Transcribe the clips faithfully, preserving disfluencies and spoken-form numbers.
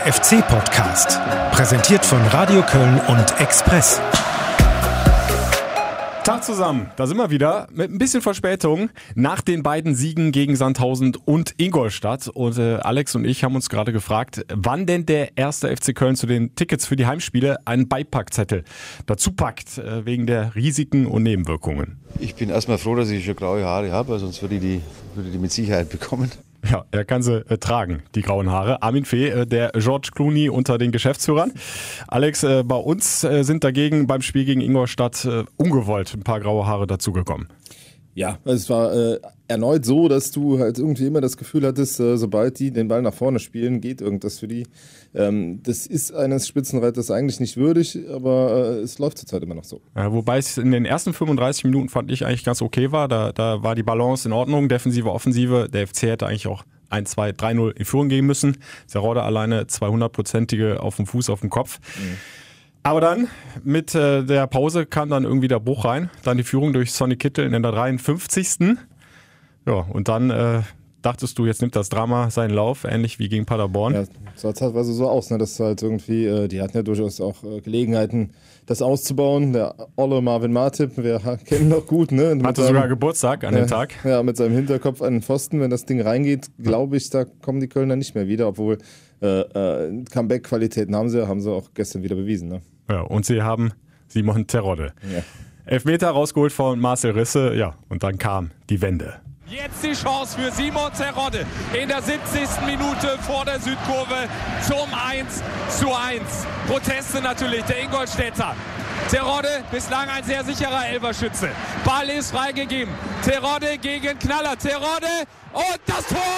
Der F C-Podcast, präsentiert von Radio Köln und Express. Tag zusammen, da sind wir wieder mit ein bisschen Verspätung nach den beiden Siegen gegen Sandhausen und Ingolstadt. Und äh, Alex und ich haben uns gerade gefragt, wann denn der erste F C Köln zu den Tickets für die Heimspiele einen Beipackzettel dazu packt, äh, wegen der Risiken und Nebenwirkungen. Ich bin erstmal froh, dass ich schon graue Haare habe, sonst würde ich die, würde ich die mit Sicherheit bekommen. Ja, er kann sie äh, tragen, die grauen Haare. Armin Fee, äh, der George Clooney unter den Geschäftsführern. Alex, äh, bei uns äh, sind dagegen beim Spiel gegen Ingolstadt äh, ungewollt ein paar graue Haare dazugekommen. Ja, es war äh, erneut so, dass du halt irgendwie immer das Gefühl hattest, äh, sobald die den Ball nach vorne spielen, geht irgendwas für die. Ähm, das ist eines Spitzenreiters eigentlich nicht würdig, aber äh, es läuft zurzeit immer noch so. Ja, wobei es in den ersten fünfunddreißig Minuten fand ich eigentlich ganz okay war. Da, da war die Balance in Ordnung, Defensive, Offensive. Der F C hätte eigentlich auch eins, zwei, drei null in Führung gehen müssen. Serode alleine zweihundertprozentige auf dem Fuß, auf dem Kopf. Mhm. Aber dann, mit äh, der Pause kam dann irgendwie der Bruch rein. Dann die Führung durch Sonny Kittel in der dreiundfünfzigsten Ja, und dann äh, dachtest du, jetzt nimmt das Drama seinen Lauf, ähnlich wie gegen Paderborn. Ja, sah teilweise so aus, ne, dass halt irgendwie, äh, die hatten ja durchaus auch äh, Gelegenheiten, das auszubauen. Der olle Marvin Martip, wir kennen noch gut, ne? Mit Hatte seinem, sogar Geburtstag an äh, dem Tag. Ja, mit seinem Hinterkopf an den Pfosten. Wenn das Ding reingeht, glaube ich, da kommen die Kölner nicht mehr wieder, obwohl äh, äh, Comeback-Qualitäten haben sie, haben sie auch gestern wieder bewiesen, ne? Ja, und sie haben Simon Terodde. Ja. Elfmeter rausgeholt von Marcel Risse, ja, und dann kam die Wende. Jetzt die Chance für Simon Terodde in der siebzigsten Minute vor der Südkurve zum eins zu eins. Proteste natürlich der Ingolstädter. Terodde, bislang ein sehr sicherer Elferschütze. Ball ist freigegeben. Terodde gegen Knaller. Terodde und das Tor!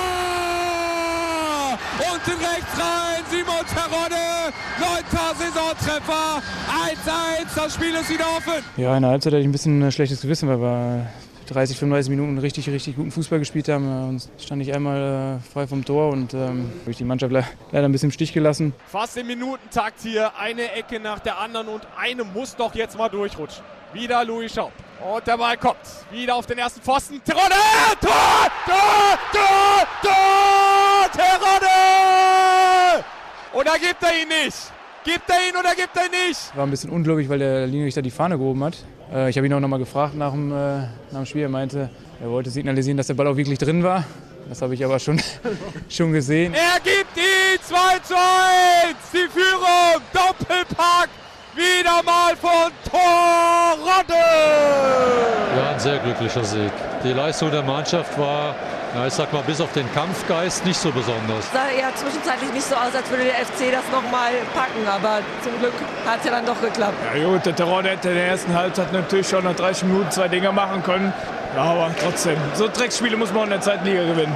Unten rechts rein, Simon Terodde, neunter Saisontreffer, eins eins, das Spiel ist wieder offen. Ja, in der Halbzeit hatte ich ein bisschen ein schlechtes Gewissen, weil wir dreißig, fünfunddreißig Minuten richtig, richtig guten Fußball gespielt haben. Und stand ich einmal äh, frei vom Tor und ähm, habe ich die Mannschaft le- leider ein bisschen im Stich gelassen. Fast im Minutentakt hier, eine Ecke nach der anderen und eine muss doch jetzt mal durchrutschen. Wieder Louis Schaub. Und der Ball kommt. Wieder auf den ersten Pfosten. Terodde! Tor! Tor! Tor! Tor! Terodde! Oder gibt er ihn nicht? Gibt er ihn oder gibt er ihn nicht? War ein bisschen ungläubig, weil der Linienrichter die Fahne gehoben hat. Äh, ich habe ihn auch noch mal gefragt nach dem, äh, nach dem Spiel. Er meinte, er wollte signalisieren, dass der Ball auch wirklich drin war. Das habe ich aber schon, schon gesehen. Er gibt ihn zwei zu eins! Die Führung! Doppelpack! Wieder mal von Terodde! Ja, ein sehr glücklicher Sieg. Die Leistung der Mannschaft war, ja, ich sag mal, bis auf den Kampfgeist nicht so besonders. Sah ja zwischenzeitlich nicht so aus, als würde der F C das nochmal packen, aber zum Glück hat es ja dann doch geklappt. Ja gut, der Terodde hätte in der ersten Halbzeit natürlich schon nach dreißig Minuten zwei Dinger machen können. Ja, aber trotzdem, so Drecksspiele muss man in der zweiten Liga gewinnen.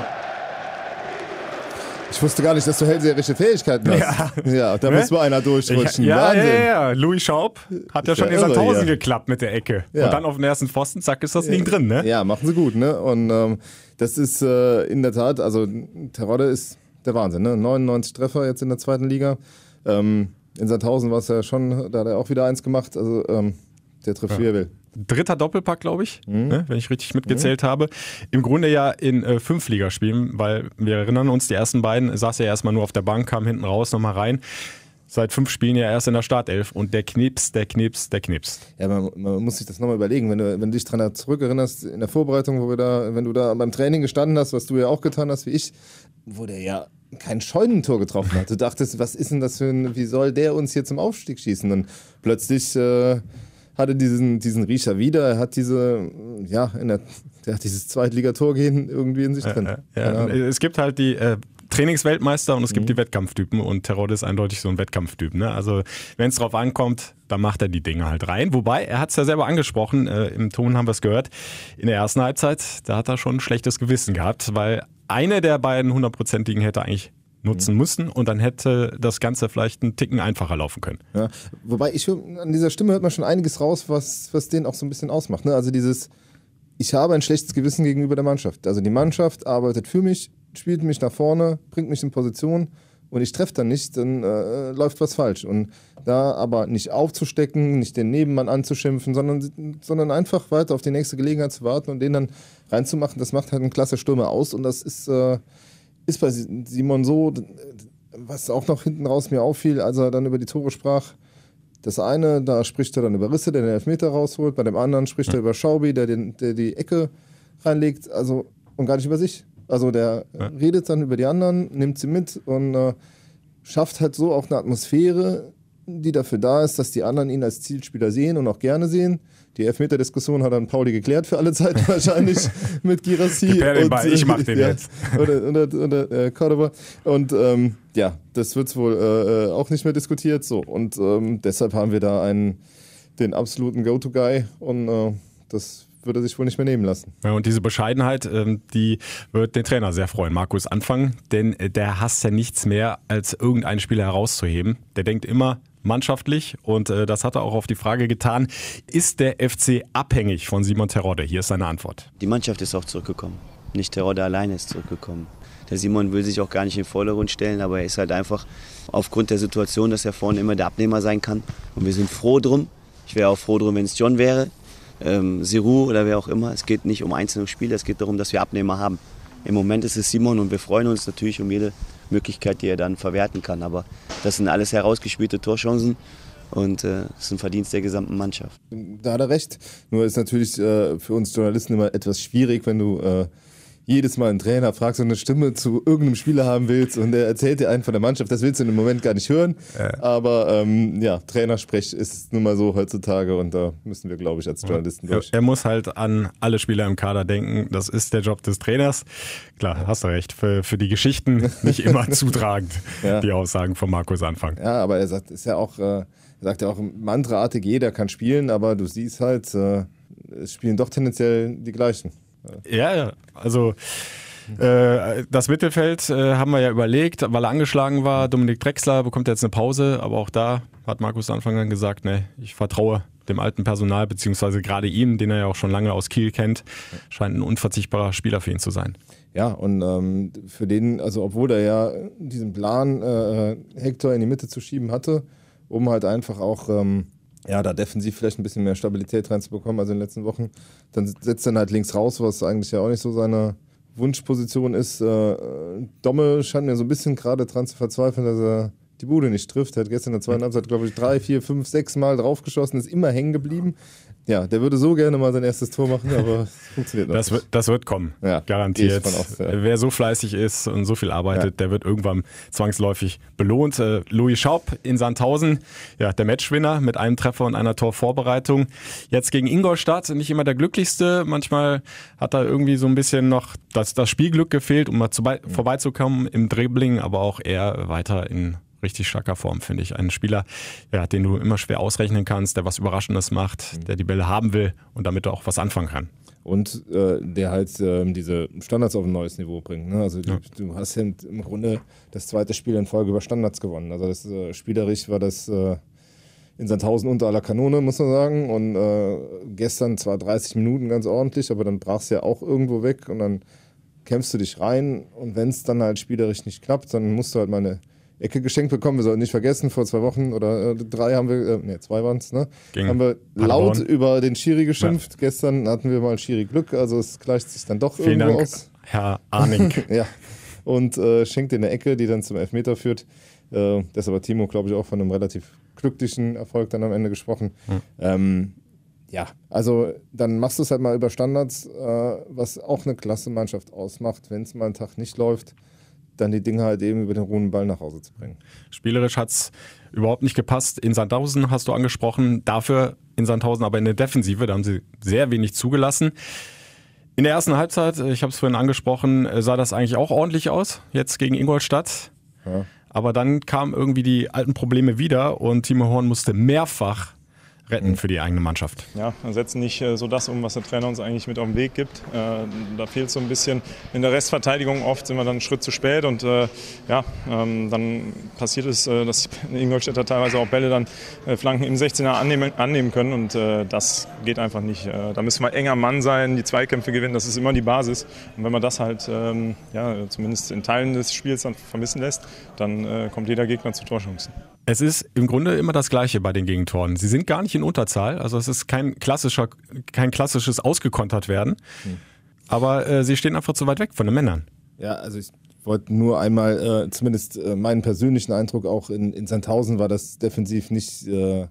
Ich wusste gar nicht, dass du hellseherische Fähigkeiten hast. Ja, ja da ne? muss mal einer durchrutschen. Ich, ja, Wahnsinn. ja, ja, Louis Schaub hat ja schon in Sandhausen ja. geklappt mit der Ecke. Ja. Und dann auf den ersten Pfosten, zack, ist das Ding drin, ne? Ja, machen sie gut, ne? Und ähm, das ist äh, in der Tat, also Terodde ist der Wahnsinn, ne? neunundneunzig Treffer jetzt in der zweiten Liga. Ähm, in Sandhausen war es ja schon, da hat er auch wieder eins gemacht. Also ähm, der trifft, wie er will. Dritter Doppelpack, glaube ich, mhm. ne, wenn ich richtig mitgezählt mhm. habe. Im Grunde ja in äh, fünf Ligaspielen, weil wir erinnern uns, die ersten beiden saß ja erstmal nur auf der Bank, kam hinten raus, nochmal rein. Seit fünf Spielen ja erst in der Startelf und der knipst, der knipst, der knipst. Ja, man, man muss sich das nochmal überlegen, wenn du, wenn du dich daran zurückerinnerst, in der Vorbereitung, wo wir da, wenn du da beim Training gestanden hast, was du ja auch getan hast, wie ich, wo der ja kein Scheunentor getroffen hat. Du dachtest, was ist denn das für ein, wie soll der uns hier zum Aufstieg schießen? Und plötzlich äh, hatte diesen, diesen Riecher wieder, er hat diese, ja, in der, der hat dieses Zweitligator gehen irgendwie in sich drin. Ja, ja, ja. Es gibt halt die äh, Trainingsweltmeister und es gibt mhm. die Wettkampftypen und Terodde ist eindeutig so ein Wettkampftyp. Ne? Also wenn es drauf ankommt, dann macht er die Dinge halt rein. Wobei, er hat es ja selber angesprochen, äh, im Ton haben wir es gehört, in der ersten Halbzeit, da hat er schon ein schlechtes Gewissen gehabt, weil eine der beiden hundertprozentigen hätte eigentlich nutzen müssen und dann hätte das Ganze vielleicht einen Ticken einfacher laufen können. Ja, wobei ich an dieser Stimme hört man schon einiges raus, was, was den auch so ein bisschen ausmacht. Ne? Also dieses, ich habe ein schlechtes Gewissen gegenüber der Mannschaft. Also die Mannschaft arbeitet für mich, spielt mich nach vorne, bringt mich in Position und ich treffe dann nicht, dann äh, läuft was falsch. Und da aber nicht aufzustecken, nicht den Nebenmann anzuschimpfen, sondern, sondern einfach weiter auf die nächste Gelegenheit zu warten und den dann reinzumachen, das macht halt einen klasse Stürmer aus und das ist... Äh, Ist bei Simon so, was auch noch hinten raus mir auffiel, als er dann über die Tore sprach, das eine, da spricht er dann über Risse, der den Elfmeter rausholt, bei dem anderen spricht ja. er über Schaubi, der, den, der die Ecke reinlegt, also und gar nicht über sich. Also der ja. redet dann über die anderen, nimmt sie mit und äh, schafft halt so auch eine Atmosphäre, die dafür da ist, dass die anderen ihn als Zielspieler sehen und auch gerne sehen. Die Elfmeter-Diskussion hat dann Pauli geklärt für alle Zeit wahrscheinlich mit Girassi. Den Ball, ich mach den ja, jetzt. Oder, oder, oder äh, Cordoba. Und ähm, ja, das wird wohl äh, auch nicht mehr diskutiert. So. Und ähm, deshalb haben wir da einen, den absoluten Go-To-Guy und äh, das würde er sich wohl nicht mehr nehmen lassen. Ja, und diese Bescheidenheit, ähm, die wird den Trainer sehr freuen, Markus Anfang, denn äh, der hasst ja nichts mehr, als irgendeinen Spieler herauszuheben. Der denkt immer mannschaftlich und äh, das hat er auch auf die Frage getan, ist der F C abhängig von Simon Terodde? Hier ist seine Antwort. Die Mannschaft ist auch zurückgekommen, nicht Terodde alleine ist zurückgekommen. Der Simon will sich auch gar nicht in den Vordergrund stellen, aber er ist halt einfach aufgrund der Situation, dass er vorne immer der Abnehmer sein kann und wir sind froh drum. Ich wäre auch froh drum, wenn es John wäre. Ähm, Giroud oder wer auch immer. Es geht nicht um einzelne Spiele, es geht darum, dass wir Abnehmer haben. Im Moment ist es Simon und wir freuen uns natürlich um jede Möglichkeit, die er dann verwerten kann. Aber das sind alles herausgespielte Torchancen und äh, das ist ein Verdienst der gesamten Mannschaft. Da hat er recht. Nur ist natürlich äh, für uns Journalisten immer etwas schwierig, wenn du äh, jedes Mal einen Trainer fragst und eine Stimme zu irgendeinem Spieler haben willst und der erzählt dir einen von der Mannschaft. Das willst du im Moment gar nicht hören. Ja. Aber ähm, ja, Trainersprech ist nun mal so heutzutage und da müssen wir, glaube ich, als Journalisten durch. Er muss halt an alle Spieler im Kader denken. Das ist der Job des Trainers. Klar, hast du recht. Für, für die Geschichten nicht immer zutragend, ja. die Aussagen von Markus Anfang. Ja, aber er sagt, ist ja auch, äh, er sagt ja auch mantraartig, jeder kann spielen, aber du siehst halt, äh, es spielen doch tendenziell die gleichen. Ja, ja, also äh, das Mittelfeld äh, haben wir ja überlegt, weil er angeschlagen war. Dominik Drexler bekommt jetzt eine Pause, aber auch da hat Markus Anfang dann gesagt, ne, ich vertraue dem alten Personal, beziehungsweise gerade ihm, den er ja auch schon lange aus Kiel kennt, scheint ein unverzichtbarer Spieler für ihn zu sein. Ja, und ähm, für den, also obwohl er ja diesen Plan, äh, Hector in die Mitte zu schieben hatte, um halt einfach auch ähm, ja, da defensiv vielleicht ein bisschen mehr Stabilität reinzubekommen, also in den letzten Wochen. Dann setzt er halt links raus, was eigentlich ja auch nicht so seine Wunschposition ist. Äh, Domme scheint mir so ein bisschen gerade dran zu verzweifeln, dass er die Bude nicht trifft. Er hat gestern in der zweiten Halbzeit, glaube ich, drei, vier, fünf, sechs Mal draufgeschossen, ist immer hängen geblieben. Ja, der würde so gerne mal sein erstes Tor machen, aber es funktioniert noch das nicht. Wird, das wird kommen, ja, garantiert. Aus, ja. Wer so fleißig ist und so viel arbeitet, ja. der wird irgendwann zwangsläufig belohnt. Äh, Louis Schaub in Sandhausen, ja, der Matchwinner mit einem Treffer und einer Torvorbereitung. Jetzt gegen Ingolstadt, nicht immer der glücklichste. Manchmal hat da irgendwie so ein bisschen noch das, das Spielglück gefehlt, um mal zu, mhm. vorbeizukommen im Dribbling, aber auch eher weiter in richtig starker Form, finde ich. Ein Spieler, ja, den du immer schwer ausrechnen kannst, der was Überraschendes macht, mhm. der die Bälle haben will und damit auch was anfangen kann. Und äh, der halt äh, diese Standards auf ein neues Niveau bringt. Ne? Also ja. du, du hast ja im Grunde das zweite Spiel in Folge über Standards gewonnen. Also das, äh, spielerisch war das äh, in Sandhausen unter aller Kanone, muss man sagen. Und äh, gestern zwar dreißig Minuten ganz ordentlich, aber dann brach es ja auch irgendwo weg und dann kämpfst du dich rein. Und wenn es dann halt spielerisch nicht klappt, dann musst du halt mal eine Ecke geschenkt bekommen. Wir sollten nicht vergessen, vor zwei Wochen oder äh, drei haben wir, äh, ne, zwei waren es, ne? Gegen haben wir laut Paderborn über den Schiri geschimpft. Ja. Gestern hatten wir mal Schiri Glück, also es gleicht sich dann doch Vielen irgendwo Dank, aus. Herr Arning. Ja, und äh, schenkt in der Ecke, die dann zum Elfmeter führt. Äh, deshalb hat Timo, glaube ich, auch von einem relativ glücklichen Erfolg dann am Ende gesprochen. Hm. Ähm, ja, also dann machst du es halt mal über Standards, äh, was auch eine klasse Mannschaft ausmacht, wenn es mal einen Tag nicht läuft, dann die Dinge halt eben über den ruhenden Ball nach Hause zu bringen. Spielerisch hat es überhaupt nicht gepasst. In Sandhausen hast du angesprochen, dafür in Sandhausen aber in der Defensive, da haben sie sehr wenig zugelassen. In der ersten Halbzeit, ich habe es vorhin angesprochen, sah das eigentlich auch ordentlich aus, jetzt gegen Ingolstadt. Ja. Aber dann kamen irgendwie die alten Probleme wieder und Timo Horn musste mehrfach retten für die eigene Mannschaft. Ja, wir setzen nicht äh, so das um, was der Trainer uns eigentlich mit auf den Weg gibt. Äh, da fehlt so ein bisschen in der Restverteidigung. Oft sind wir dann einen Schritt zu spät und äh, ja, ähm, dann passiert es, äh, dass die Ingolstädter teilweise auch Bälle dann äh, Flanken im sechzehner annehmen, annehmen können und äh, das geht einfach nicht. Äh, da müssen wir enger Mann sein, die Zweikämpfe gewinnen, das ist immer die Basis. Und wenn man das halt ähm, ja, zumindest in Teilen des Spiels dann vermissen lässt, dann äh, kommt jeder Gegner zu Torchancen. Es ist im Grunde immer das Gleiche bei den Gegentoren. Sie sind gar nicht in Unterzahl, also es ist kein klassischer, kein klassisches ausgekontert werden, hm. aber äh, sie stehen einfach zu weit weg von den Männern. Ja, also ich wollte nur einmal, äh, zumindest äh, meinen persönlichen Eindruck, auch in, in Sandhausen war das defensiv nicht äh,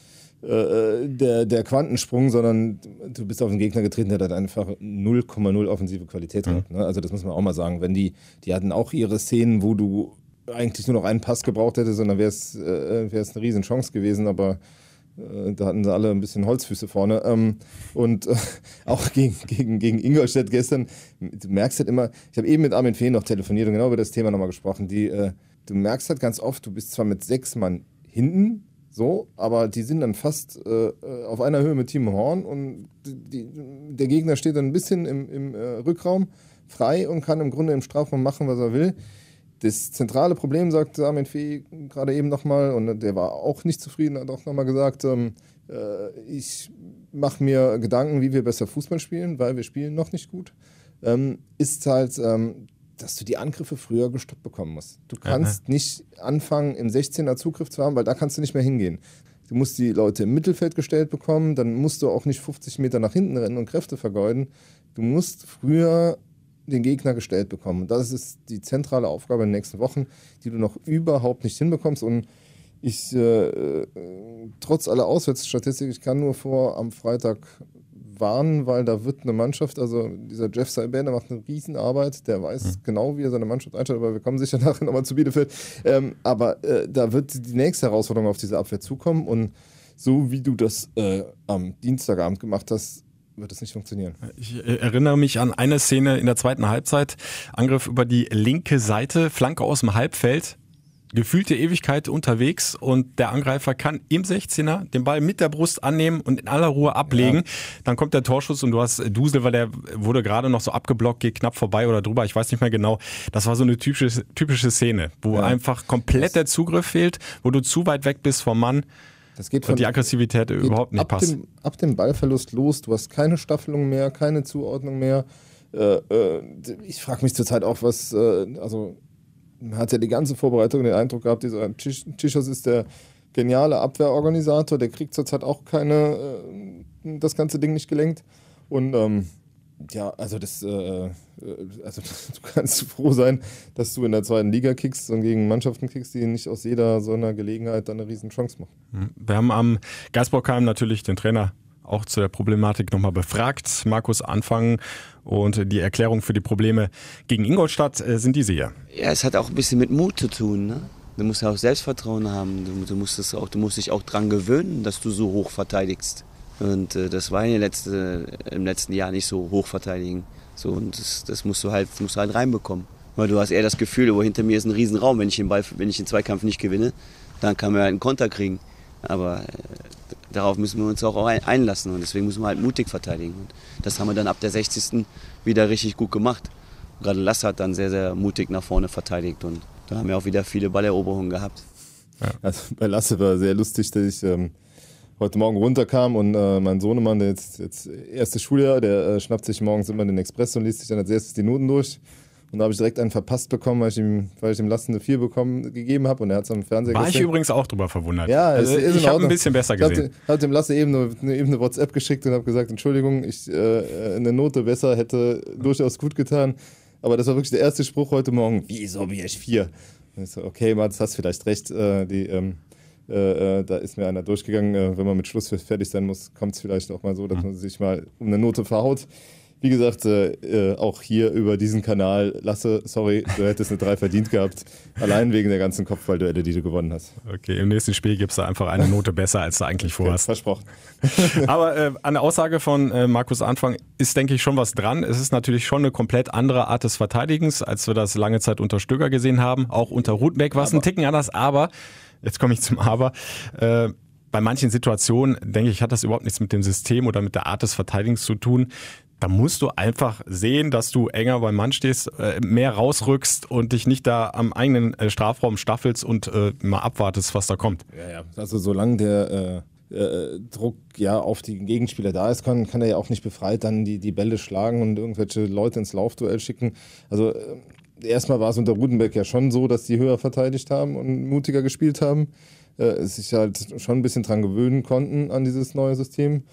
äh, der, der Quantensprung, sondern du bist auf den Gegner getreten, der hat einfach null Komma null offensive Qualität gehabt. Mhm. Ne? Also das muss man auch mal sagen. Wenn die, die hatten auch ihre Szenen, wo du eigentlich nur noch einen Pass gebraucht hättest, und dann wäre es äh, eine riesen Chance gewesen, aber äh, da hatten sie alle ein bisschen Holzfüße vorne. Ähm, und äh, auch gegen, gegen, gegen Ingolstadt gestern, du merkst halt immer, ich habe eben mit Armin Fehn noch telefoniert und genau über das Thema nochmal gesprochen, die, äh, du merkst halt ganz oft, du bist zwar mit sechs Mann hinten, so, aber die sind dann fast äh, auf einer Höhe mit Timo Horn und die, der Gegner steht dann ein bisschen im, im äh, Rückraum frei und kann im Grunde im Strafraum machen, was er will. Das zentrale Problem, sagt Armin Fee gerade eben nochmal, und der war auch nicht zufrieden, hat auch nochmal gesagt, ähm, äh, ich mache mir Gedanken, wie wir besser Fußball spielen, weil wir spielen noch nicht gut, ähm, ist halt, ähm, dass du die Angriffe früher gestoppt bekommen musst. Du kannst ja, nicht anfangen, im sechzehner Zugriff zu haben, weil da kannst du nicht mehr hingehen. Du musst die Leute im Mittelfeld gestellt bekommen, dann musst du auch nicht fünfzig Meter nach hinten rennen und Kräfte vergeuden. Du musst früher den Gegner gestellt bekommen. Und das ist die zentrale Aufgabe in den nächsten Wochen, die du noch überhaupt nicht hinbekommst. Und ich, äh, äh, trotz aller Auswärtsstatistik, ich kann nur vor am Freitag warnen, weil da wird eine Mannschaft, also dieser Jeff Saibene macht eine Riesenarbeit, der weiß mhm. genau, wie er seine Mannschaft einstellt, aber wir kommen sicher nachher nochmal zu Bielefeld. Ähm, aber äh, da wird die nächste Herausforderung auf diese Abwehr zukommen und so wie du das äh, am Dienstagabend gemacht hast, wird es nicht funktionieren. Ich erinnere mich an eine Szene in der zweiten Halbzeit. Angriff über die linke Seite, Flanke aus dem Halbfeld. Gefühlte Ewigkeit unterwegs und der Angreifer kann im sechzehner den Ball mit der Brust annehmen und in aller Ruhe ablegen. Ja. Dann kommt der Torschuss und du hast Dusel, weil der wurde gerade noch so abgeblockt, geht knapp vorbei oder drüber, ich weiß nicht mehr genau. Das war so eine typische, typische Szene, wo ja. einfach komplett der Zugriff fehlt, wo du zu weit weg bist vom Mann. Das geht von, und die Aggressivität überhaupt nicht ab passt. Dem, ab dem Ballverlust los, du hast keine Staffelung mehr, keine Zuordnung mehr. Äh, äh, ich frage mich zurzeit auch, was, äh, also man hat ja die ganze Vorbereitung den Eindruck gehabt, dieser Tschichos ist der geniale Abwehrorganisator, der kriegt zurzeit auch keine, äh, das ganze Ding nicht gelenkt. Und ähm, ja, also das, äh, also du kannst froh sein, dass du in der zweiten Liga kickst und gegen Mannschaften kickst, die nicht aus jeder so einer Gelegenheit dann eine riesen Chance machen. Wir haben am Geisbockheim natürlich den Trainer auch zu der Problematik nochmal befragt. Markus Anfang und die Erklärung für die Probleme gegen Ingolstadt äh, sind diese hier. Ja, es hat auch ein bisschen mit Mut zu tun, ne? Du musst ja auch Selbstvertrauen haben. Du, du, musst es auch, du musst dich auch dran gewöhnen, dass du so hoch verteidigst. Und äh, das war in der letzte, im letzten Jahr nicht so hoch verteidigen. So, und das, das musst du halt, musst du halt reinbekommen. Weil du hast eher das Gefühl, oh, hinter mir ist ein Riesenraum. Wenn ich den Ball, wenn ich den Zweikampf nicht gewinne, dann kann man halt einen Konter kriegen. Aber äh, darauf müssen wir uns auch einlassen und deswegen müssen wir halt mutig verteidigen. Und das haben wir dann ab der sechzigsten wieder richtig gut gemacht. Gerade Lasse hat dann sehr, sehr mutig nach vorne verteidigt und da haben wir auch wieder viele Balleroberungen gehabt. Ja. Also bei Lasse war sehr lustig, dass ich ähm, heute Morgen runterkam und äh, mein Sohnemann, der jetzt, jetzt erstes Schuljahr, der äh, schnappt sich morgens immer den Express und liest sich dann als erstes die Noten durch. Und da habe ich direkt einen verpasst bekommen, weil ich ihm, weil ich ihm Lasse eine vier bekommen, gegeben habe und er hat es am Fernseher War gesehen. ich übrigens auch drüber verwundert. Ja, also ist ich habe ein bisschen besser gesehen. Ich habe dem Lasse eben eine, eben eine WhatsApp geschickt und habe gesagt, Entschuldigung, ich, äh, eine Note besser hätte durchaus gut getan. Aber das war wirklich der erste Spruch heute Morgen. Wieso habe ich vier? Und ich so, okay, Mats, hast vielleicht recht. Äh, die, ähm, äh, da ist mir einer durchgegangen. Äh, wenn man mit Schluss fertig sein muss, kommt es vielleicht auch mal so, dass man sich mal um eine Note verhaut. Wie gesagt, äh, auch hier über diesen Kanal, Lasse, sorry, du hättest eine drei verdient gehabt. Allein wegen der ganzen Kopfballduelle, die du gewonnen hast. Okay, im nächsten Spiel gibst du einfach eine Note besser, als du eigentlich vorhast. Okay, versprochen. Aber äh, an der Aussage von äh, Markus Anfang ist, denke ich, schon was dran. Es ist natürlich schon eine komplett andere Art des Verteidigens, als wir das lange Zeit unter Stöger gesehen haben. Auch unter Rutenbeck war es ein Ticken anders, aber, jetzt komme ich zum Aber, äh, bei manchen Situationen, denke ich, hat das überhaupt nichts mit dem System oder mit der Art des Verteidigens zu tun. Da musst du einfach sehen, dass du enger beim Mann stehst, mehr rausrückst und dich nicht da am eigenen Strafraum staffelst und äh, mal abwartest, was da kommt. Ja, ja. Also solange der äh, äh, Druck ja auf die Gegenspieler da ist, kann, kann er ja auch nicht befreit dann die, die Bälle schlagen und irgendwelche Leute ins Laufduell schicken. Also äh, erstmal war es unter Rudenbeck ja schon so, dass die höher verteidigt haben und mutiger gespielt haben. Äh, sich halt schon ein bisschen dran gewöhnen konnten an dieses neue System.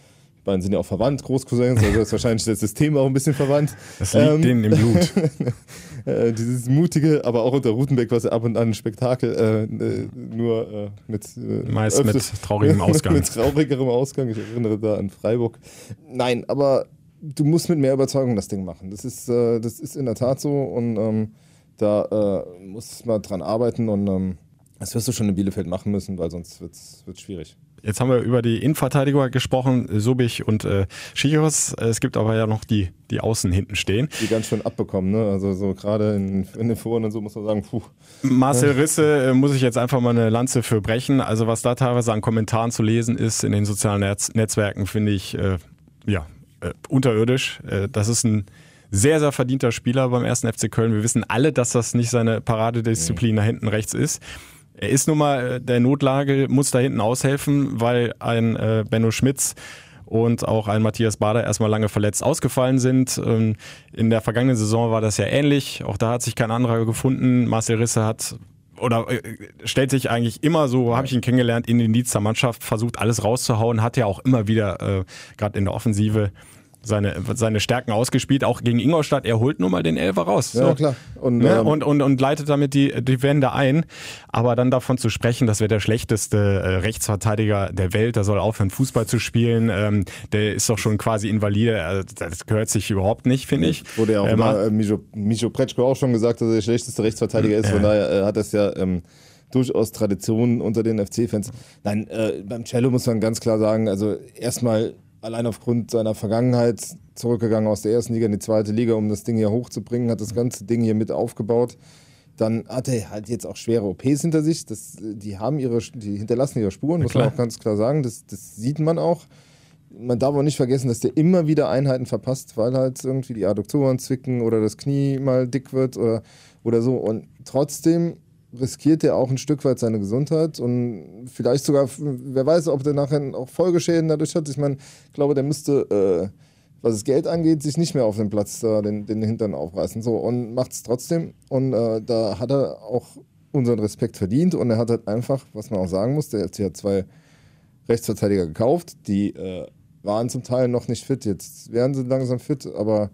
Die beiden sind ja auch verwandt, Großcousins, also ist wahrscheinlich das System auch ein bisschen verwandt. Das liegt ähm, denen im Blut. äh, dieses mutige, aber auch unter Rutenbeck, was ja ab und an ein Spektakel, äh, nur äh, mit äh, meist öfters, mit traurigem Ausgang. mit traurigerem Ausgang. Ich erinnere da an Freiburg. Nein, aber du musst mit mehr Überzeugung das Ding machen. Das ist, äh, das ist in der Tat so und ähm, da äh, muss man dran arbeiten und ähm, das wirst du schon in Bielefeld machen müssen, weil sonst wird es schwierig. Jetzt haben wir über die Innenverteidiger gesprochen, Subic und äh, Schichos. Es gibt aber ja noch die, die außen hinten stehen. Die ganz schön abbekommen, ne? Also so gerade in, in den Foren und so muss man sagen, puh. Marcel Risse äh, muss ich jetzt einfach mal eine Lanze für brechen. Also was da teilweise an Kommentaren zu lesen ist in den sozialen Netz- Netzwerken, finde ich äh, ja äh, unterirdisch. Äh, das ist ein sehr, sehr verdienter Spieler beim ersten F C Köln. Wir wissen alle, dass das nicht seine Paradedisziplin mhm. da hinten rechts ist. Er ist nun mal der Notlage, muss da hinten aushelfen, weil ein äh, Benno Schmitz und auch ein Matthias Bader erstmal lange verletzt ausgefallen sind. Ähm, in der vergangenen Saison war das ja ähnlich. Auch da hat sich kein anderer gefunden. Marcel Risse hat oder äh, stellt sich eigentlich immer so, habe ich ihn kennengelernt, in den Dienst der Mannschaft, versucht alles rauszuhauen, hat ja auch immer wieder, äh, gerade in der Offensive, seine, seine Stärken ausgespielt, auch gegen Ingolstadt. Er holt nun mal den Elfer raus. So. Ja, klar. Und, ne? ähm, und, und, und leitet damit die, die Wende ein. Aber dann davon zu sprechen, das wäre der schlechteste äh, Rechtsverteidiger der Welt, der soll aufhören, Fußball zu spielen, ähm, der ist doch schon quasi invalide. Also, das gehört sich überhaupt nicht, finde ich. Wurde ja auch äh, immer, äh, Micho, Micho Pretschko auch schon gesagt, dass er der schlechteste Rechtsverteidiger ist. Von äh. daher äh, hat das ja ähm, durchaus Tradition unter den F C-Fans. Nein, äh, beim Cello muss man ganz klar sagen, also erstmal allein aufgrund seiner Vergangenheit zurückgegangen aus der ersten Liga in die zweite Liga, um das Ding hier hochzubringen, hat das ganze Ding hier mit aufgebaut. Dann hat er halt jetzt auch schwere O Ps hinter sich. Das, die haben ihre, die hinterlassen ihre Spuren, muss man auch ganz klar sagen. Das, das sieht man auch. Man darf auch nicht vergessen, dass der immer wieder Einheiten verpasst, weil halt irgendwie die Adduktoren zwicken oder das Knie mal dick wird oder, oder so. Und trotzdem riskiert er auch ein Stück weit seine Gesundheit und vielleicht sogar, wer weiß, ob der nachher auch Folgeschäden dadurch hat. Ich meine, ich glaube, der müsste, äh, was das Geld angeht, sich nicht mehr auf dem Platz äh, den, den Hintern aufreißen. So, und macht es trotzdem. Und äh, da hat er auch unseren Respekt verdient und er hat halt einfach, was man auch sagen muss, der hat ja zwei Rechtsverteidiger gekauft, die äh, waren zum Teil noch nicht fit, jetzt werden sie langsam fit, aber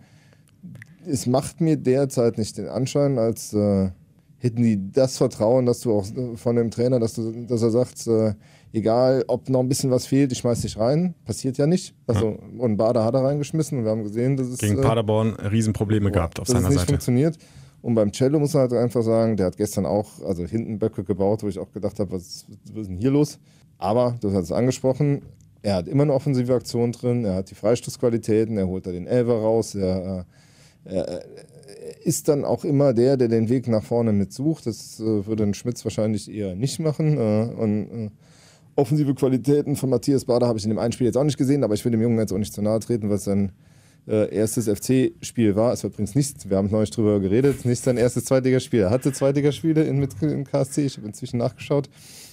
es macht mir derzeit nicht den Anschein, als äh, hätten die das Vertrauen, dass du auch von dem Trainer, dass, du, dass er sagt, äh, egal ob noch ein bisschen was fehlt, ich schmeiß dich rein. Passiert ja nicht. Also, ja. Und Bader hat er reingeschmissen und wir haben gesehen, dass es gegen Paderborn Riesenprobleme gehabt auf dass seiner es nicht Seite. Funktioniert. Und beim Cello muss man halt einfach sagen, der hat gestern auch, also hinten Böcke gebaut, wo ich auch gedacht habe, was, was ist denn hier los? Aber, du hast es angesprochen, er hat immer eine offensive Aktion drin, er hat die Freistoßqualitäten, er holt da den Elfer raus, er, er ist dann auch immer der, der den Weg nach vorne mitsucht. Das äh, würde ein Schmitz wahrscheinlich eher nicht machen. Äh, und äh, offensive Qualitäten von Matthias Bader habe ich in dem einen Spiel jetzt auch nicht gesehen, aber ich will dem Jungen jetzt auch nicht zu nahe treten, was sein äh, erstes F C-Spiel war. Es war übrigens nicht, wir haben neulich drüber geredet, nicht sein erstes Zweitligaspiel. Er hatte Zweitligaspiele in, mit im K S C, ich habe inzwischen nachgeschaut.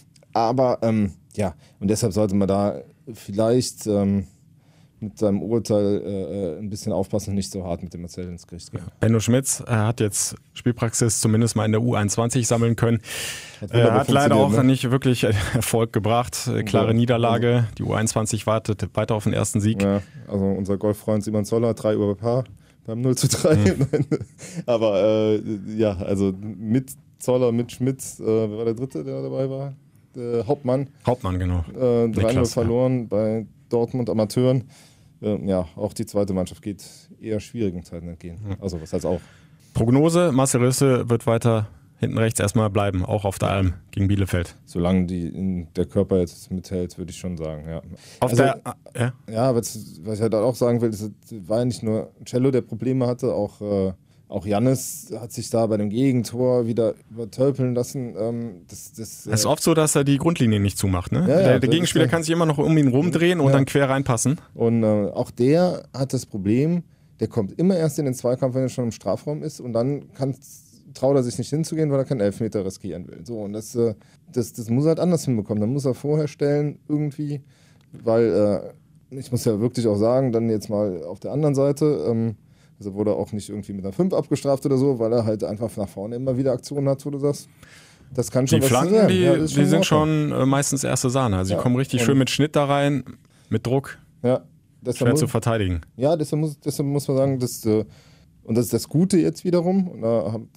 Aber ähm, ja, und deshalb sollte man da vielleicht ähm, mit seinem Urteil äh, ein bisschen aufpassen und nicht so hart mit dem Marcel ins Gericht gehen. Benno Schmitz äh, hat jetzt Spielpraxis zumindest mal in der U einundzwanzig sammeln können. Hat, äh, hat leider auch ne? nicht wirklich Erfolg gebracht. Äh, klare ja, Niederlage. Also, die U einundzwanzig wartet weiter auf den ersten Sieg. Ja, also unser Golffreund Simon Zoller, drei über Paar beim null zu drei. Mhm. Aber äh, ja, also mit Zoller, mit Schmitz, äh, wer war der Dritte, der dabei war? Der Hauptmann. Hauptmann, genau. Äh, drei null verloren ja. bei Dortmund Amateuren. Äh, ja, auch die zweite Mannschaft geht eher schwierigen Zeiten entgegen. Mhm. Also was heißt auch? Prognose, Marcel Risse wird weiter hinten rechts erstmal bleiben, auch auf der Alm gegen Bielefeld. Solange die in der Körper jetzt mithält, würde ich schon sagen, ja. Auf also, der, ja, ja was, was ich halt auch sagen will, es war ja nicht nur Cello, der Probleme hatte, auch äh, Auch Jannis hat sich da bei dem Gegentor wieder übertölpeln lassen. Ähm, das, das, äh es ist oft so, dass er die Grundlinie nicht zumacht. Ne? Ja, der, ja, der Gegenspieler kann sich immer noch um ihn rumdrehen und ja. dann quer reinpassen. Und äh, auch der hat das Problem, der kommt immer erst in den Zweikampf, wenn er schon im Strafraum ist und dann kann, traut er sich nicht hinzugehen, weil er keinen Elfmeter riskieren will. So, und das, äh, das, das muss er halt anders hinbekommen. Dann muss er vorher stellen irgendwie, weil äh, ich muss ja wirklich auch sagen, dann jetzt mal auf der anderen Seite, ähm, also wurde er auch nicht irgendwie mit einer fünf abgestraft oder so, weil er halt einfach nach vorne immer wieder Aktionen hat, wo du sagst, das kann schon die was Flanken, sein. Die, ja, die sind schon äh, meistens erste Sahne. Also ja. Die kommen richtig Und schön mit Schnitt da rein, mit Druck. Ja, schwer muss, zu verteidigen. Ja, deshalb muss, deshalb muss man sagen, dass, äh, und das ist das Gute jetzt wiederum, und da hab,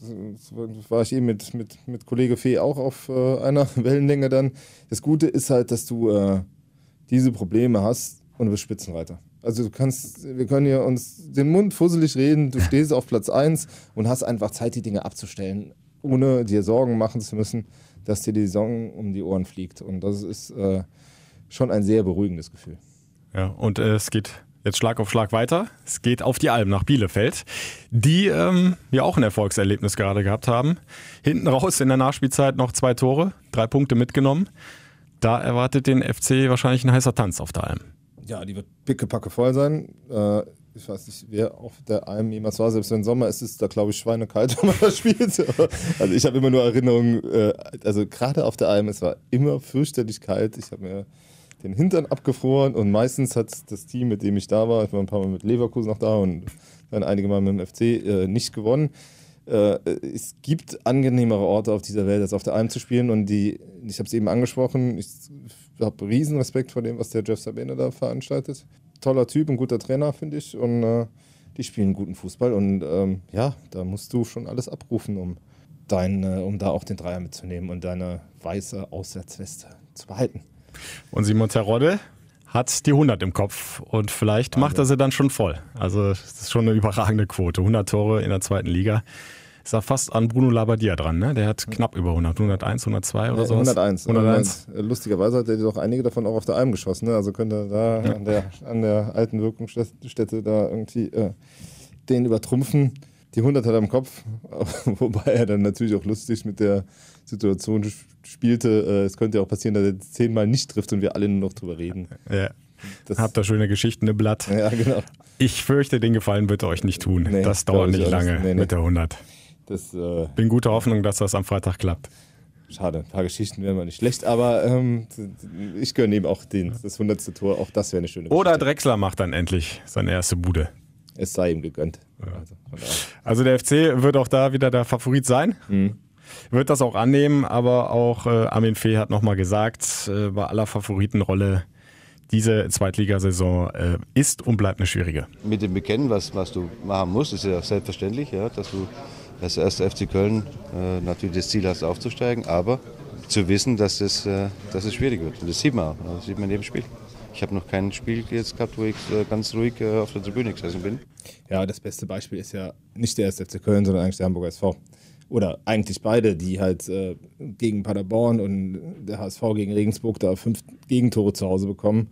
war ich eben mit, mit, mit Kollege Fee auch auf äh, einer Wellenlänge dann. Das Gute ist halt, dass du äh, diese Probleme hast und du bist Spitzenreiter. Also du kannst, wir können hier uns den Mund fusselig reden, du stehst auf Platz eins und hast einfach Zeit, die Dinge abzustellen, ohne dir Sorgen machen zu müssen, dass dir die Saison um die Ohren fliegt. Und das ist äh, schon ein sehr beruhigendes Gefühl. Ja, und äh, es geht jetzt Schlag auf Schlag weiter. Es geht auf die Alm nach Bielefeld, die ähm, ja auch ein Erfolgserlebnis gerade gehabt haben. Hinten raus in der Nachspielzeit noch zwei Tore, drei Punkte mitgenommen. Da erwartet den F C wahrscheinlich ein heißer Tanz auf der Alm. Ja, die wird pickepacke voll sein. Äh, ich weiß nicht, wer auf der Alm jemals war. Selbst wenn Sommer ist, ist es da, glaube ich, schweinekalt, wenn man da spielt. Also ich habe immer nur Erinnerungen, äh, also gerade auf der Alm, es war immer fürchterlich kalt. Ich habe mir den Hintern abgefroren und meistens hat das Team, mit dem ich da war, ich war ein paar Mal mit Leverkusen noch da und dann einige Mal mit dem F C, äh, nicht gewonnen. Äh, es gibt angenehmere Orte auf dieser Welt, als auf der Alm zu spielen und die, ich habe es eben angesprochen, ich habe riesen Respekt vor dem, was der Jeff Sabene da veranstaltet. Toller Typ, ein guter Trainer, finde ich, und äh, die spielen guten Fußball und ähm, ja, da musst du schon alles abrufen, um, dein, äh, um da auch den Dreier mitzunehmen und deine weiße Auswärtsweste zu behalten. Und Simon Terodde hat die hundert im Kopf und vielleicht Wahnsinn. macht er sie dann schon voll. Also das ist schon eine überragende Quote. hundert Tore in der zweiten Liga. Ist da fast an Bruno Labbadia dran, ne? Der hat knapp über hundert, hunderteins, hundertzwei oder ja, so. hunderteins. hunderteins. Lustigerweise hat er doch einige davon auch auf der Alm geschossen. Ne? Also könnte er da ja. an, der, an der alten Wirkungsstätte da irgendwie äh, den übertrumpfen. Die hundert hat er im Kopf, wobei er dann natürlich auch lustig mit der Situation spielte. Es könnte ja auch passieren, dass er zehnmal nicht trifft und wir alle nur noch drüber reden. Ja. Das Habt da schöne Geschichten im Blatt. Ja, genau. Ich fürchte, den Gefallen wird er euch nicht tun. Nee, das dauert nicht lange nee, nee. mit der hundert. Das, äh, Bin guter Hoffnung, dass das am Freitag klappt. Schade, ein paar Geschichten wären mal nicht schlecht, aber ähm, ich gönne ihm auch den, das hundertste Tor. Auch das wäre eine schöne Geschichte. Oder Drexler macht dann endlich seine erste Bude. Es sei ihm gegönnt. Ja. Also, also der F C wird auch da wieder der Favorit sein. Mhm. Wird das auch annehmen, aber auch äh, Armin Fee hat nochmal gesagt, äh, bei aller Favoritenrolle, diese Zweitligasaison äh, ist und bleibt eine schwierige. Mit dem Bekennen, was, was du machen musst, ist ja selbstverständlich, ja, dass du als erster F C Köln äh, natürlich das Ziel hast, aufzusteigen, aber zu wissen, dass es, äh, dass es schwierig wird. Und das sieht man auch, das sieht man in jedem Spiel. Ich habe noch kein Spiel jetzt gehabt, wo ich äh, ganz ruhig äh, auf der Tribüne gesessen bin. Ja, das beste Beispiel ist ja nicht der erste F C Köln, sondern eigentlich der Hamburger S V. Oder eigentlich beide, die halt äh, gegen Paderborn und der H S V gegen Regensburg da fünf Gegentore zu Hause bekommen.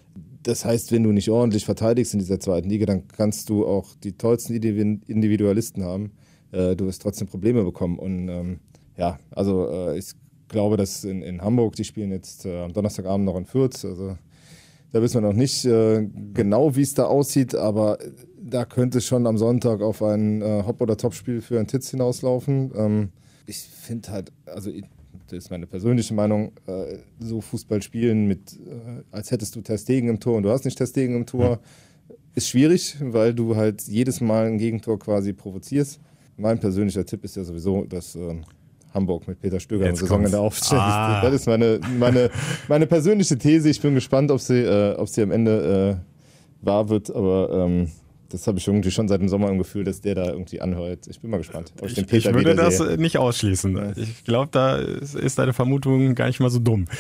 Das heißt, wenn du nicht ordentlich verteidigst in dieser zweiten Liga, dann kannst du auch die tollsten Individualisten haben. Äh, du wirst trotzdem Probleme bekommen. Und ähm, ja, also äh, ich glaube, dass in, in Hamburg, die spielen jetzt äh, am Donnerstagabend noch in Fürth. Also da wissen wir noch nicht äh, genau, wie es da aussieht, aber da könnte es schon am Sonntag auf ein äh, Hop- oder Top-Spiel für einen Titz hinauslaufen. Ähm, ich finde halt, also ich, das ist meine persönliche Meinung, äh, so Fußball spielen mit, äh, als hättest du Ter Stegen im Tor und du hast nicht Ter Stegen im Tor, ist schwierig, weil du halt jedes Mal ein Gegentor quasi provozierst. Mein persönlicher Tipp ist ja sowieso, dass ähm, Hamburg mit Peter Stöger eine Saison in der Aufstellung ah. Das ist meine, meine, meine persönliche These. Ich bin gespannt, ob sie, äh, ob sie am Ende äh, wahr wird, aber ähm, das habe ich irgendwie schon seit dem Sommer im Gefühl, dass der da irgendwie anhört. Ich bin mal gespannt, ob ich, ich den Peter Ich würde das sehe. nicht ausschließen. Ja. Ich glaube, da ist deine Vermutung gar nicht mal so dumm.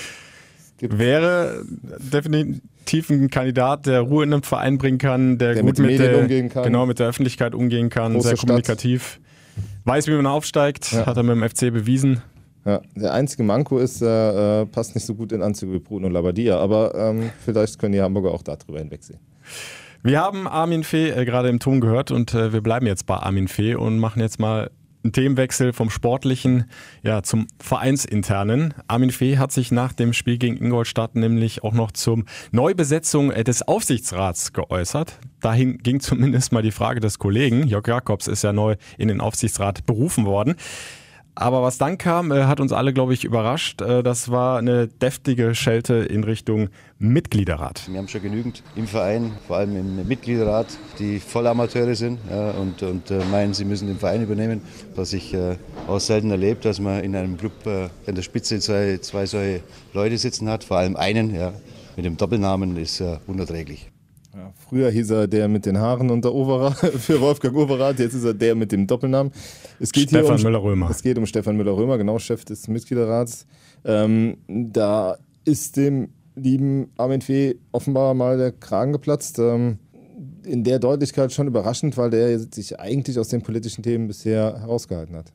Wäre definitiv ein Kandidat, der Ruhe in einem Verein bringen kann, der, der gut mit, mit, Medien der, umgehen kann. Genau, mit der Öffentlichkeit umgehen kann, Große sehr Stadt. kommunikativ. Weiß, wie man aufsteigt, ja. Hat er mit dem F C bewiesen. Ja, der einzige Manko ist, er äh, passt nicht so gut in Anzüge wie Bruno Labbadia, aber ähm, vielleicht können die Hamburger auch darüber hinwegsehen. Wir haben Armin Fee äh, gerade im Ton gehört und äh, wir bleiben jetzt bei Armin Fee und machen jetzt mal einen Themenwechsel vom Sportlichen ja, zum Vereinsinternen. Armin Fee hat sich nach dem Spiel gegen Ingolstadt nämlich auch noch zur Neubesetzung äh, des Aufsichtsrats geäußert. Dahin ging zumindest mal die Frage des Kollegen. Jörg Jakobs ist ja neu in den Aufsichtsrat berufen worden. Aber was dann kam, äh, hat uns alle, glaube ich, überrascht. Äh, das war eine deftige Schelte in Richtung Mitgliederrat. Wir haben schon genügend im Verein, vor allem im Mitgliederrat, die Vollamateure sind ja, und, und äh, meinen, sie müssen den Verein übernehmen. Was ich äh, auch selten erlebt, dass man in einem Club äh, in der Spitze zwei, zwei solche Leute sitzen hat, vor allem einen ja, mit dem Doppelnamen, ist äh, unerträglich. Ja, früher hieß er der mit den Haaren unter Overath, für Wolfgang Overath, jetzt ist er der mit dem Doppelnamen. Es geht Stefan um, Müller-Römer. Es geht um Stefan Müller-Römer, genau, Chef des Mitgliederrats. Ähm, da ist dem lieben Armin Fee offenbar mal der Kragen geplatzt. Ähm, in der Deutlichkeit schon überraschend, weil der sich eigentlich aus den politischen Themen bisher herausgehalten hat.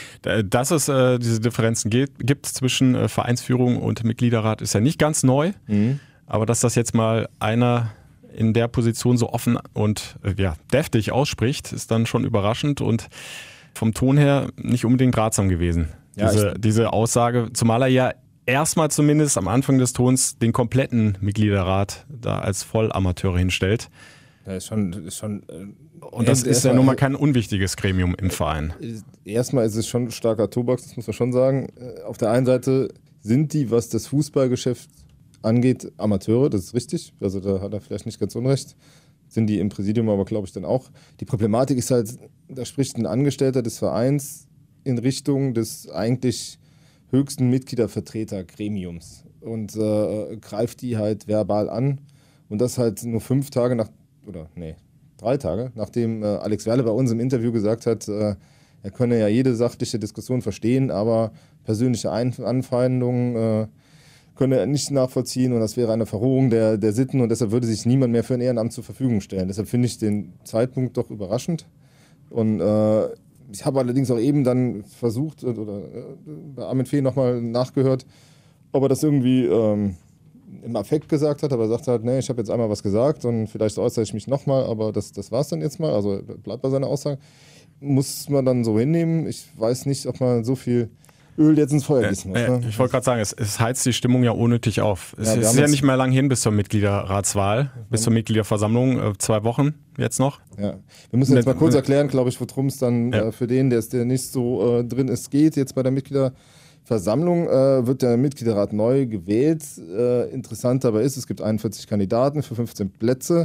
Dass es äh, diese Differenzen gibt, gibt zwischen äh, Vereinsführung und Mitgliederrat, ist ja nicht ganz neu. Mhm. Aber dass das jetzt mal einer in der Position so offen und äh, ja, deftig ausspricht, ist dann schon überraschend und vom Ton her nicht unbedingt ratsam gewesen. Ja, diese, diese Aussage, zumal er ja erstmal zumindest am Anfang des Tons den kompletten Mitgliederrat da als Vollamateure hinstellt. Ja, ist schon, ist schon, äh, und das ist ja nun mal kein unwichtiges Gremium im Verein. Erstmal ist es schon starker Tobak, das muss man schon sagen. Auf der einen Seite sind die, was das Fußballgeschäft angeht, Amateure, das ist richtig. Also da hat er vielleicht nicht ganz unrecht. Sind die im Präsidium aber, glaube ich, dann auch. Die Problematik ist halt, da spricht ein Angestellter des Vereins in Richtung des eigentlich höchsten Mitgliedervertretergremiums und äh, greift die halt verbal an. Und das halt nur fünf Tage nach, oder nee, drei Tage, nachdem äh, Alex Werle bei uns im Interview gesagt hat, äh, er könne ja jede sachliche Diskussion verstehen, aber persönliche Ein- Anfeindungen äh, könne er nicht nachvollziehen und das wäre eine Verrohung der, der Sitten und deshalb würde sich niemand mehr für ein Ehrenamt zur Verfügung stellen. Deshalb finde ich den Zeitpunkt doch überraschend. Und äh, ich habe allerdings auch eben dann versucht, oder äh, bei Armin Fee nochmal nachgehört, ob er das irgendwie ähm, im Affekt gesagt hat, aber er sagt halt, nee, ich habe jetzt einmal was gesagt und vielleicht äußere ich mich nochmal, aber das, das war es dann jetzt mal, also bleibt bei seiner Aussage. Muss man dann so hinnehmen. Ich weiß nicht, ob man so viel Öl jetzt ins Feuer gießen muss. Äh, äh, Ne? ich wollte gerade sagen, es, es heizt die Stimmung ja unnötig auf. Es Ja, ist ja nicht mehr lang hin bis zur Mitgliederratswahl, mhm. bis zur Mitgliederversammlung, äh, zwei Wochen jetzt noch. Ja. Wir müssen jetzt mal kurz erklären, glaube ich, worum es dann ja. äh, für den, der, der nicht so äh, drin ist, geht. Jetzt bei der Mitgliederversammlung äh, wird der Mitgliederrat neu gewählt. Äh, interessant dabei ist, es gibt einundvierzig Kandidaten für fünfzehn Plätze.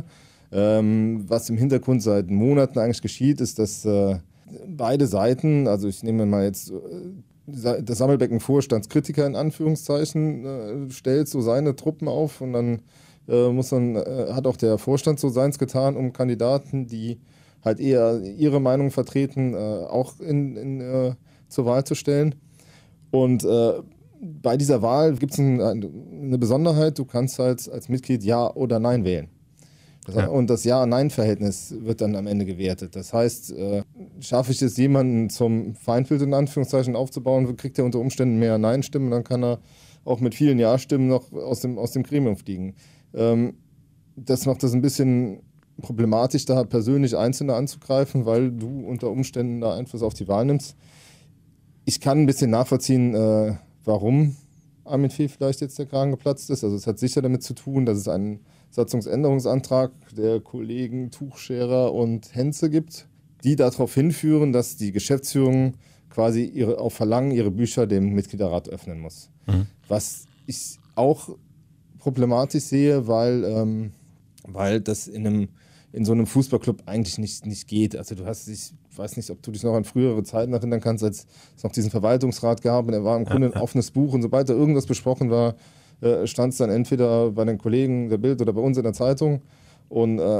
Ähm, was im Hintergrund seit Monaten eigentlich geschieht, ist, dass äh, beide Seiten, also ich nehme mal jetzt äh, das Sammelbecken Vorstandskritiker in Anführungszeichen äh, stellt so seine Truppen auf und dann äh, muss dann, äh, hat auch der Vorstand so seins getan, um Kandidaten, die halt eher ihre Meinung vertreten, äh, auch in, in, äh, zur Wahl zu stellen. Und äh, bei dieser Wahl gibt es ein, eine Besonderheit, du kannst halt als Mitglied Ja oder Nein wählen. Das, ja. Und das Ja-Nein-Verhältnis wird dann am Ende gewertet. Das heißt, äh, schaffe ich es, jemanden zum Feindbild in Anführungszeichen aufzubauen, kriegt er unter Umständen mehr Nein-Stimmen, dann kann er auch mit vielen Ja-Stimmen noch aus dem, aus dem Gremium fliegen. Ähm, das macht das ein bisschen problematisch, da persönlich Einzelne anzugreifen, weil du unter Umständen da Einfluss auf die Wahl nimmst. Ich kann ein bisschen nachvollziehen, äh, warum Armin Fee vielleicht jetzt der Kragen geplatzt ist. Also es hat sicher damit zu tun, dass es einen Satzungsänderungsantrag der Kollegen Tuchscherer und Henze gibt, die darauf hinführen, dass die Geschäftsführung quasi ihre, auf Verlangen ihre Bücher dem Mitgliederrat öffnen muss. Mhm. Was ich auch problematisch sehe, weil, ähm, weil das in, einem, in so einem Fußballclub eigentlich nicht, nicht geht. Also du hast, ich weiß nicht, ob du dich noch an frühere Zeiten erinnern kannst, als es noch diesen Verwaltungsrat gab und er war im Grunde ein offenes Buch und sobald da irgendwas besprochen war, stand es dann entweder bei den Kollegen der Bild oder bei uns in der Zeitung und äh,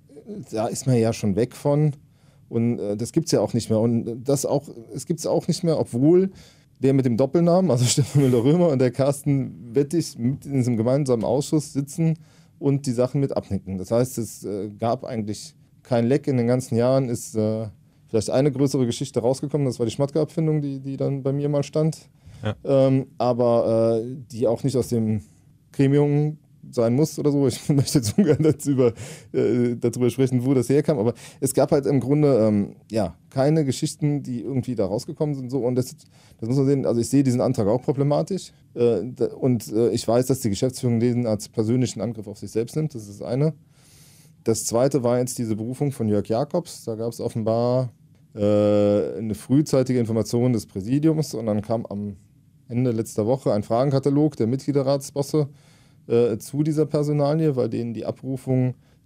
da ist man ja schon weg von und äh, das gibt es ja auch nicht mehr und das auch, es gibt es auch nicht mehr, obwohl der mit dem Doppelnamen, also Stefan Müller-Römer und der Carsten Wettig mit in diesem gemeinsamen Ausschuss sitzen und die Sachen mit abnicken. Das heißt, es äh, gab eigentlich kein Leck in den ganzen Jahren, ist äh, vielleicht eine größere Geschichte rausgekommen, das war die Schmatke-Abfindung, die, die dann bei mir mal stand. Ja. Ähm, aber äh, die auch nicht aus dem Gremium sein muss oder so. Ich möchte jetzt ungern darüber, äh, darüber sprechen, wo das herkam. Aber es gab halt im Grunde ähm, ja, keine Geschichten, die irgendwie da rausgekommen sind. So. Und das, das muss man sehen. Also ich sehe diesen Antrag auch problematisch. Äh, und äh, ich weiß, dass die Geschäftsführung den als persönlichen Angriff auf sich selbst nimmt. Das ist das eine. Das zweite war jetzt diese Berufung von Jörg Jakobs. Da gab es offenbar äh, eine frühzeitige Information des Präsidiums. Und dann kam am Ende letzter Woche ein Fragenkatalog der Mitgliederratsbosse äh, zu dieser Personalie, weil denen die Abrufung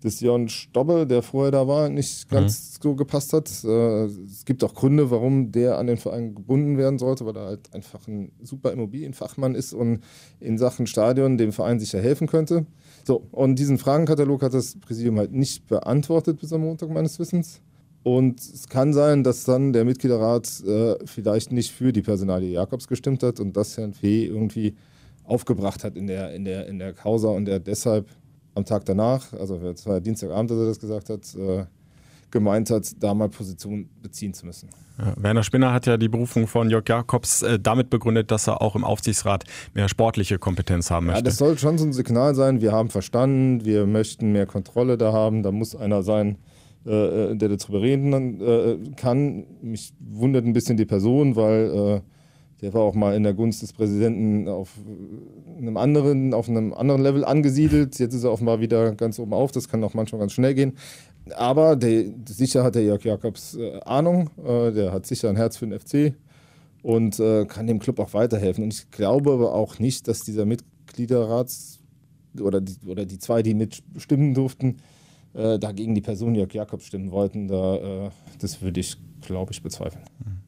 dass Jon Stobbe, der vorher da war, nicht ganz mhm. so gepasst hat. Äh, es gibt auch Gründe, warum der an den Verein gebunden werden sollte, weil er halt einfach ein super Immobilienfachmann ist und in Sachen Stadion dem Verein sicher helfen könnte. So, und diesen Fragenkatalog hat das Präsidium halt nicht beantwortet bis am Montag meines Wissens. Und es kann sein, dass dann der Mitgliederrat äh, vielleicht nicht für die Personalie Jakobs gestimmt hat und das Herrn Fee irgendwie aufgebracht hat in der, in der, in der Causa und er deshalb am Tag danach, also es war Dienstagabend, dass er das gesagt hat, äh, gemeint hat, da mal Position beziehen zu müssen. Ja, Werner Spinner hat ja die Berufung von Jörg Jakobs äh, damit begründet, dass er auch im Aufsichtsrat mehr sportliche Kompetenz haben möchte. Ja, das soll schon so ein Signal sein, wir haben verstanden, wir möchten mehr Kontrolle da haben, da muss einer sein, äh, der darüber reden äh, kann. Mich wundert ein bisschen die Person, weil äh, der war auch mal in der Gunst des Präsidenten auf einem anderen, auf einem anderen Level angesiedelt. Jetzt ist er offenbar wieder ganz oben auf. Das kann auch manchmal ganz schnell gehen. Aber der, sicher hat der Jörg Jakobs äh, Ahnung. Äh, der hat sicher ein Herz für den F C und äh, kann dem Club auch weiterhelfen. Und ich glaube aber auch nicht, dass dieser Mitgliederrats oder die, oder die zwei, die mitstimmen durften, äh, da gegen die Person Jörg Jakobs stimmen wollten. Da, äh, das würde ich, glaube ich, bezweifeln.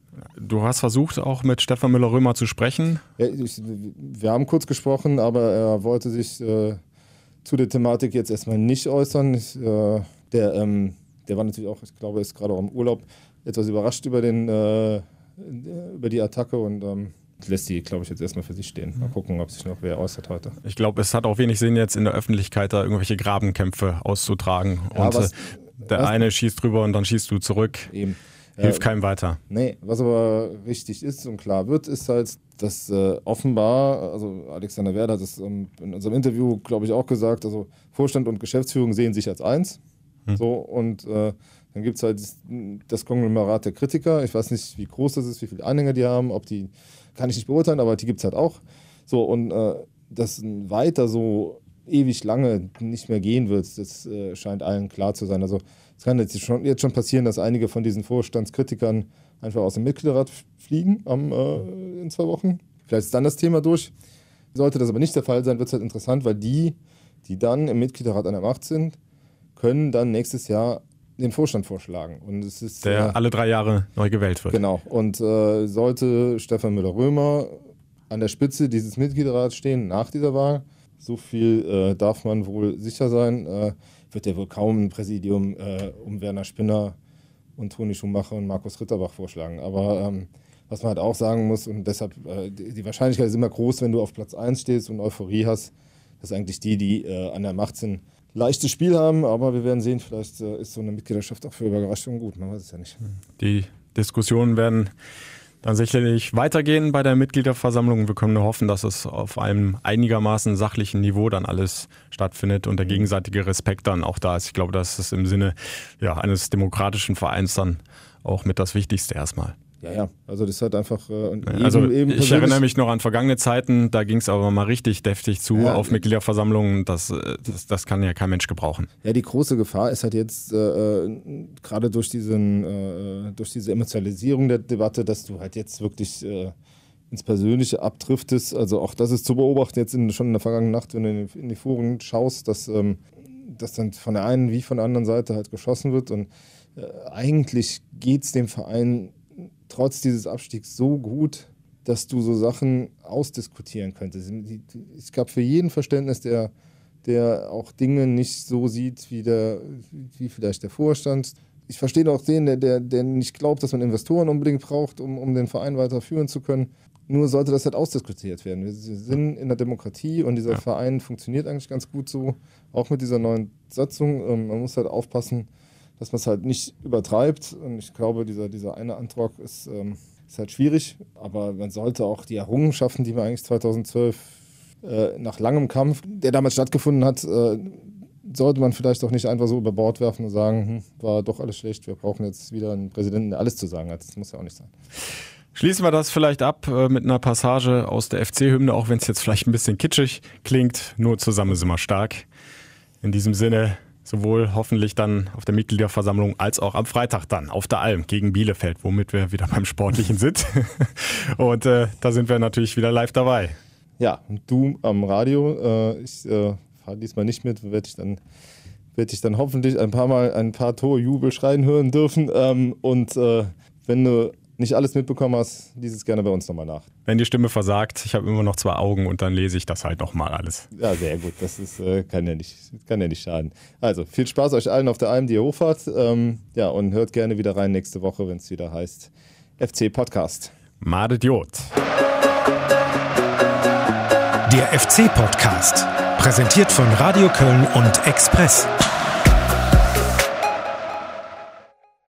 Du hast versucht, auch mit Stefan Müller-Römer zu sprechen. Ja, ich, wir haben kurz gesprochen, aber er wollte sich äh, zu der Thematik jetzt erstmal nicht äußern. Ich, äh, der, ähm, der war natürlich auch, ich glaube, ist gerade auch im Urlaub, etwas überrascht über, den, äh, über die Attacke und ähm, lässt die, glaube ich, jetzt erstmal für sich stehen. Mal gucken, ob sich noch wer äußert heute. Ich glaube, es hat auch wenig Sinn, jetzt in der Öffentlichkeit da irgendwelche Grabenkämpfe auszutragen. Ja, und was, der was, eine schießt drüber und dann schießt du zurück. Eben. Hilft keinem weiter. Nee, was aber wichtig ist und klar wird, ist halt, dass äh, offenbar, also Alexander Werder hat es ähm, in unserem Interview, glaube ich, auch gesagt, also Vorstand und Geschäftsführung sehen sich als eins. Hm. So, und äh, dann gibt es halt das, das Konglomerat der Kritiker. Ich weiß nicht, wie groß das ist, wie viele Anhänger die haben, ob die, kann ich nicht beurteilen, aber die gibt es halt auch. So, und äh, dass weiter so ewig lange nicht mehr gehen wird, das äh, scheint allen klar zu sein. Also es kann jetzt schon, jetzt schon passieren, dass einige von diesen Vorstandskritikern einfach aus dem Mitgliederrat fliegen am, äh, in zwei Wochen. Vielleicht ist dann das Thema durch. Sollte das aber nicht der Fall sein, wird es halt interessant, weil die, die dann im Mitgliederrat an der Macht sind, können dann nächstes Jahr den Vorstand vorschlagen. Und es ist, der äh, alle drei Jahre neu gewählt wird. Genau. Und äh, sollte Stefan Müller-Römer an der Spitze dieses Mitgliederrats stehen nach dieser Wahl, so viel äh, darf man wohl sicher sein, äh, wird er wohl kaum ein Präsidium äh, um Werner Spinner und Toni Schumacher und Markus Ritterbach vorschlagen. Aber ähm, was man halt auch sagen muss, und deshalb, äh, die, die Wahrscheinlichkeit ist immer groß, wenn du auf Platz eins stehst und Euphorie hast, dass eigentlich die, die äh, an der Macht sind, leichtes Spiel haben. Aber wir werden sehen, vielleicht äh, ist so eine Mitgliedschaft auch für Überraschungen gut. Man weiß es ja nicht. Die Diskussionen werden dann sicherlich weitergehen bei der Mitgliederversammlung. Wir können nur hoffen, dass es auf einem einigermaßen sachlichen Niveau dann alles stattfindet und der gegenseitige Respekt dann auch da ist. Ich glaube, das ist im Sinne ja, eines demokratischen Vereins dann auch mit das Wichtigste erstmal. Ja, ja, also das hat einfach... Äh, und also eben, eben ich erinnere mich noch an vergangene Zeiten, da ging es aber mal richtig deftig zu ja, auf Mitgliederversammlungen. Das, das, das kann ja kein Mensch gebrauchen. Ja, die große Gefahr ist halt jetzt äh, gerade durch, diesen, äh, durch diese Emotionalisierung der Debatte, dass du halt jetzt wirklich äh, ins Persönliche abdriftest. Also auch das ist zu beobachten jetzt in, schon in der vergangenen Nacht, wenn du in die, in die Foren schaust, dass, ähm, dass dann von der einen wie von der anderen Seite halt geschossen wird. Und äh, eigentlich geht es dem Verein trotz dieses Abstiegs so gut, dass du so Sachen ausdiskutieren könntest. Es gab für jeden Verständnis, der, der auch Dinge nicht so sieht wie, der, wie vielleicht der Vorstand. Ich verstehe auch den, der, der, der nicht glaubt, dass man Investoren unbedingt braucht, um, um den Verein weiter führen zu können. Nur sollte das halt ausdiskutiert werden. Wir sind in der Demokratie und dieser ja. Verein funktioniert eigentlich ganz gut so, auch mit dieser neuen Satzung. Man muss halt aufpassen, dass man es halt nicht übertreibt. Und ich glaube, dieser, dieser eine Antrag ist, ähm, ist halt schwierig. Aber man sollte auch die Errungenschaften, die man eigentlich zweitausendzwölf äh, nach langem Kampf, der damals stattgefunden hat, äh, sollte man vielleicht auch nicht einfach so über Bord werfen und sagen, hm, war doch alles schlecht, wir brauchen jetzt wieder einen Präsidenten, der alles zu sagen hat. Das muss ja auch nicht sein. Schließen wir das vielleicht ab äh, mit einer Passage aus der F C-Hymne, auch wenn es jetzt vielleicht ein bisschen kitschig klingt. Nur zusammen sind wir stark. In diesem Sinne... Sowohl hoffentlich dann auf der Mitgliederversammlung als auch am Freitag dann auf der Alm gegen Bielefeld, womit wir wieder beim Sportlichen sind. Und äh, da sind wir natürlich wieder live dabei. Ja, und du am Radio. Äh, ich äh, fahre diesmal nicht mit, werde ich dann werde ich dann hoffentlich ein paar Mal ein paar Torjubel schreien hören dürfen. Ähm, und äh, wenn du nicht alles mitbekommen hast, lies es gerne bei uns nochmal nach. Wenn die Stimme versagt, ich habe immer noch zwei Augen und dann lese ich das halt nochmal alles. Ja, sehr gut. Das ist, äh, kann, ja nicht, kann ja nicht schaden. Also, viel Spaß euch allen auf der Alm, die ihr hochfahrt. Ähm, ja, und hört gerne wieder rein nächste Woche, wenn es wieder heißt F C Podcast. Madet Jod. Der F C Podcast. Präsentiert von Radio Köln und Express.